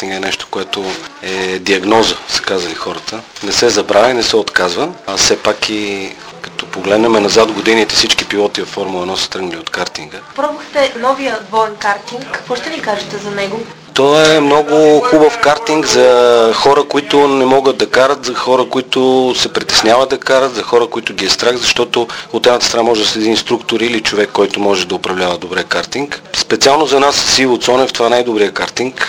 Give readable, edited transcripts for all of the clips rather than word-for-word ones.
картинга е нещо, което е диагноза, са казали хората. Не се забравя, не се отказва, а все пак и като погледнем назад годините, всички пилоти в Формула 1 са тръгнали от картинга. Пробвахте новия двоен картинг. Какво ще ни кажете за него? Той е много хубав картинг за хора, които не могат да карат, за хора, които се притесняват да карат, за хора, които ги е страх, защото от едната страна може да следи инструктор или човек, който може да управлява добре картинг. Специално за нас с Иво Цонев това е най-добрият картинг,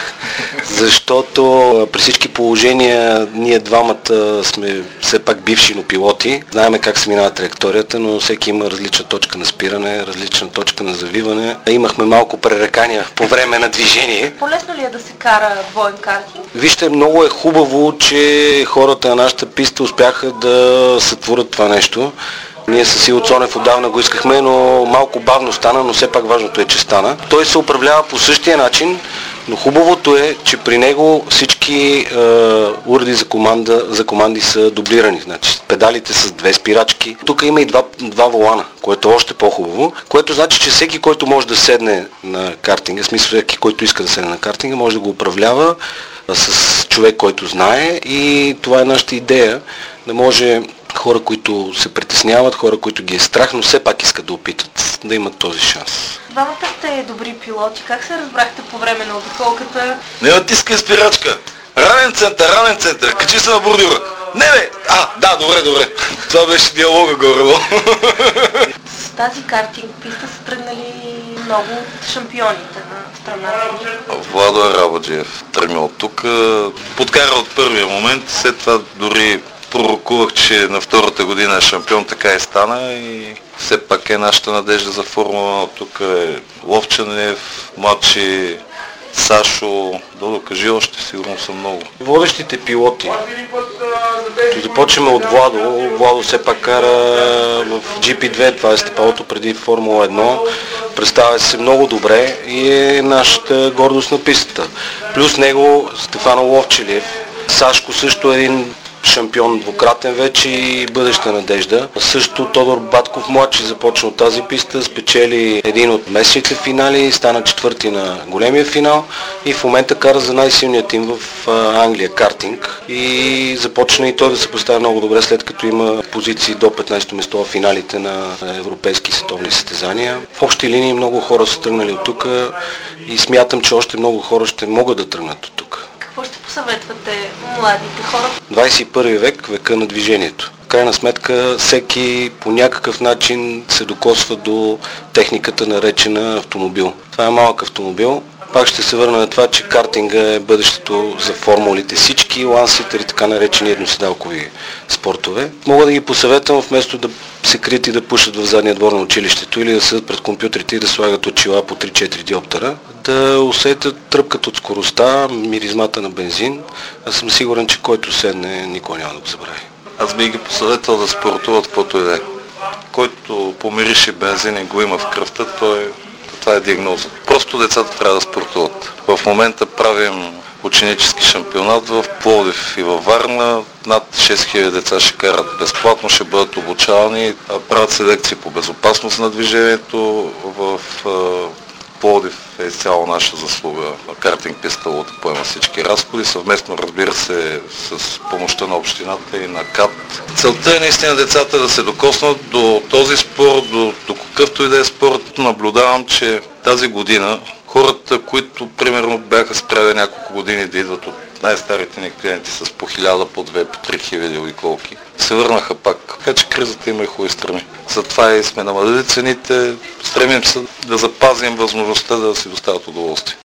защото при всички положения ние двамата сме все пак бивши, но пилоти. Знаеме как се минава траекторията, но всеки има различна точка на спиране, различна точка на завиване. Имахме малко пререкания по време на движение. По-лесно ли е да се кара двоен картинг? Вижте, много е хубаво, че хората на нашата писта успяха да сътворят това нещо. Ние с Иво Цонев отдавна го искахме, но малко бавно стана, но все пак важното е, че стана. Той се управлява по същия начин, но хубавото е, че при него всички уреди за команди са дублирани. Значи педалите с две спирачки. Тук има и два волана, което е още по-хубаво, което значи, че всеки, който може да седне на картинга, в смисъл всеки, който иска да седне на картинга, може да го управлява с човек, който знае, и това е нашата идея, да може хора, които се притесняват, хора, които ги е страх, но все пак искат да опитат, да имат този шанс. Двамата сте добри пилоти. Как се разбрахте по време на обиколката? Не натискай спирачка! Ранен център, качи се на бордюра! Не бе! Да, добре. Това беше диалога горе. С тази картинг писта са тръгнали много от шампионите на страната ни. Владо Арабаджиев тръгна от тук, подкара от първия момент, след това дори пророкувах, че на втората година е шампион, така и стана, и все пак е нашата надежда за Формула 1. Тук е Ловчанев, Мачи, Сашо, Додо, кажи още, сигурно са много. Водещите пилоти. Започваме от Владо. Владо все пак кара в GP2, това е стъпалото преди Формула 1. Представя се много добре и е нашата гордост на пистата. Плюс него Стефано Ловчелиев. Сашко също е един шампион двукратен вече и бъдеща надежда. Също Тодор Батков младши започна от тази писта, спечели един от месечните финали, стана четвърти на големия финал и в момента кара за най-силния тим в Англия картинг и започна и той да се поставя много добре, след като има позиции до 15-то место в финалите на европейски световни състезания. В общи линии много хора са тръгнали от тук и смятам, че още много хора ще могат да тръгнат от тук. Какво ще посъветвате младите хора? 21 век, века на движението. В крайна сметка всеки по някакъв начин се докосва до техниката, наречена автомобил. Това е малък автомобил. Пак ще се върна на това, че картинга е бъдещето за формулите. Всички ланситъри, така наречени едноседалкови спортове. Мога да ги посъветвам, вместо да се крият и да пушат в задния двор на училището или да седат пред компютрите и да слагат очила по 3-4 диоптера, да усетят тръпката от скоростта, миризмата на бензин. Аз съм сигурен, че който седне, никой няма да го забрави. Аз би ги посъветвал да спортуват каквото и да е. Който помирише бензин и го има в кръвта, това е диагноза. Просто децата трябва да спортуват. В момента правим ученически шампионат в Пловдив и във Варна. Над 6000 деца ще карат безплатно, ще бъдат обучавани, правят се лекции по безопасност на движението. В Пловдив е изцяло наша заслуга. Картинг писта Лото поема всички разходи, съвместно, разбира се, с помощта на общината и на КАТ. Целта е наистина децата да се докоснат до този спорт, до какъвто и да е спорт. Наблюдавам, че тази година хората, които примерно бяха спряли няколко години да идват от най-старите ни клиенти с по 1000, по 2, по 3000 обиколки, се върнаха пак. Така че кризата има и хубави страни. Затова и сме намалили цените, стремим се да запазим възможността да си доставят удоволствие.